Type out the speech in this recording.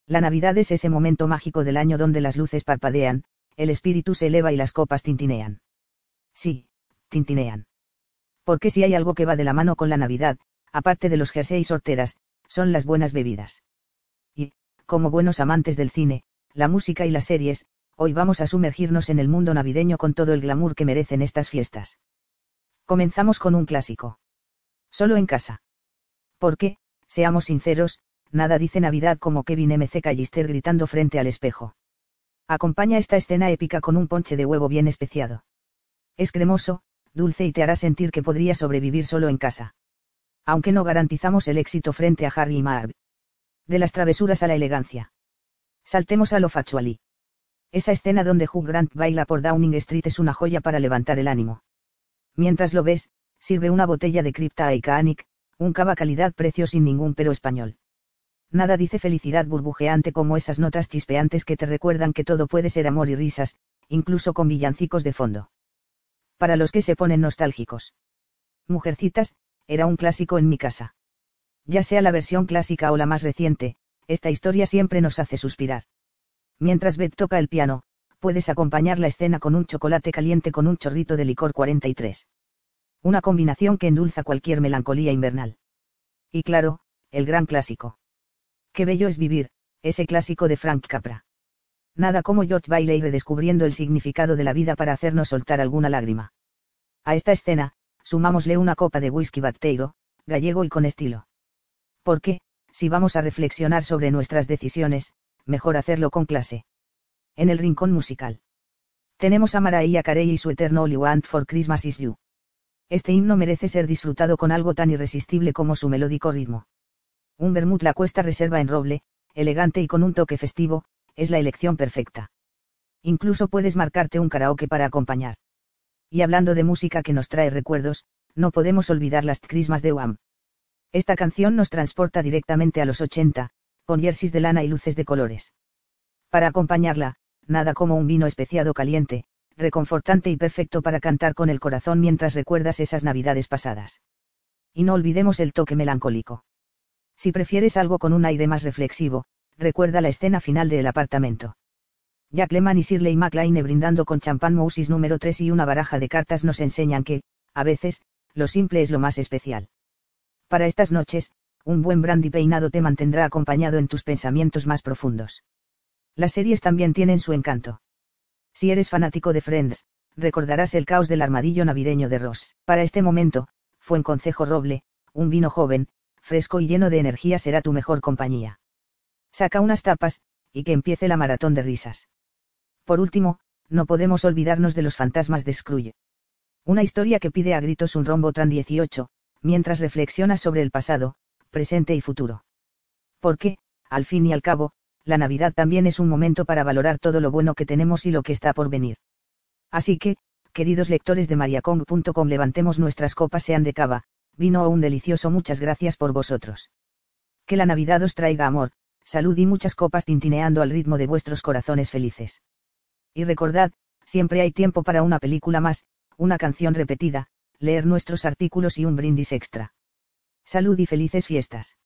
La Navidad es ese momento mágico del año donde las luces parpadean, el espíritu se eleva y las copas tintinean. Sí, tintinean. Porque si hay algo que va de la mano con la Navidad, aparte de los jerseys horteras, son las buenas bebidas. Y, como buenos amantes del cine, la música y las series, hoy vamos a sumergirnos en el mundo navideño con todo el glamour que merecen estas fiestas. Comenzamos con un clásico. Solo en casa. Porque, seamos sinceros, nada dice Navidad como Kevin McAllister gritando frente al espejo. Acompaña esta escena épica con un ponche de huevo bien especiado. Es cremoso, dulce y te hará sentir que podría sobrevivir solo en casa. Aunque no garantizamos el éxito frente a Harry y Marv. De las travesuras a la elegancia. Saltemos a lo factually. Esa escena donde Hugh Grant baila por Downing Street es una joya para levantar el ánimo. Mientras lo ves, sirve una botella de Crypta Icanic, un cava calidad-precio sin ningún pero español. Nada dice felicidad burbujeante como esas notas chispeantes que te recuerdan que todo puede ser amor y risas, incluso con villancicos de fondo. Para los que se ponen nostálgicos. Mujercitas, era un clásico en mi casa. Ya sea la versión clásica o la más reciente, esta historia siempre nos hace suspirar. Mientras Beth toca el piano, puedes acompañar la escena con un chocolate caliente con un chorrito de licor 43. Una combinación que endulza cualquier melancolía invernal. Y claro, el gran clásico. Qué bello es vivir, ese clásico de Frank Capra. Nada como George Bailey redescubriendo el significado de la vida para hacernos soltar alguna lágrima. A esta escena, sumámosle una copa de whisky batteiro, gallego y con estilo. Porque, si vamos a reflexionar sobre nuestras decisiones, mejor hacerlo con clase. En el rincón musical. Tenemos a Mariah Carey y su eterno All I Want for Christmas Is You. Este himno merece ser disfrutado con algo tan irresistible como su melódico ritmo. Un vermut La Cuesta Reserva en roble, elegante y con un toque festivo, es la elección perfecta. Incluso puedes marcarte un karaoke para acompañar. Y hablando de música que nos trae recuerdos, no podemos olvidar Last Christmas de Wham. Esta canción nos transporta directamente a los 80, con jerseys de lana y luces de colores. Para acompañarla, nada como un vino especiado caliente, reconfortante y perfecto para cantar con el corazón mientras recuerdas esas navidades pasadas. Y no olvidemos el toque melancólico. Si prefieres algo con un aire más reflexivo, recuerda la escena final de El apartamento. Jack Lemmon y Shirley MacLaine brindando con champán Mousis número 3 y una baraja de cartas nos enseñan que, a veces, lo simple es lo más especial. Para estas noches, un buen brandy peinado te mantendrá acompañado en tus pensamientos más profundos. Las series también tienen su encanto. Si eres fanático de Friends, recordarás el caos del armadillo navideño de Ross. Para este momento, Fuenconcejo Roble, un vino joven, fresco y lleno de energía será tu mejor compañía. Saca unas tapas, y que empiece la maratón de risas. Por último, no podemos olvidarnos de los fantasmas de Scrooge. Una historia que pide a gritos un rombo tran 18, mientras reflexionas sobre el pasado, presente y futuro. Porque, al fin y al cabo, la Navidad también es un momento para valorar todo lo bueno que tenemos y lo que está por venir. Así que, queridos lectores de mariacong.com, levantemos nuestras copas, sean de cava, vino o un delicioso. Muchas gracias por vosotros. Que la Navidad os traiga amor, salud y muchas copas tintineando al ritmo de vuestros corazones felices. Y recordad, siempre hay tiempo para una película más, una canción repetida, leer nuestros artículos y un brindis extra. Salud y felices fiestas.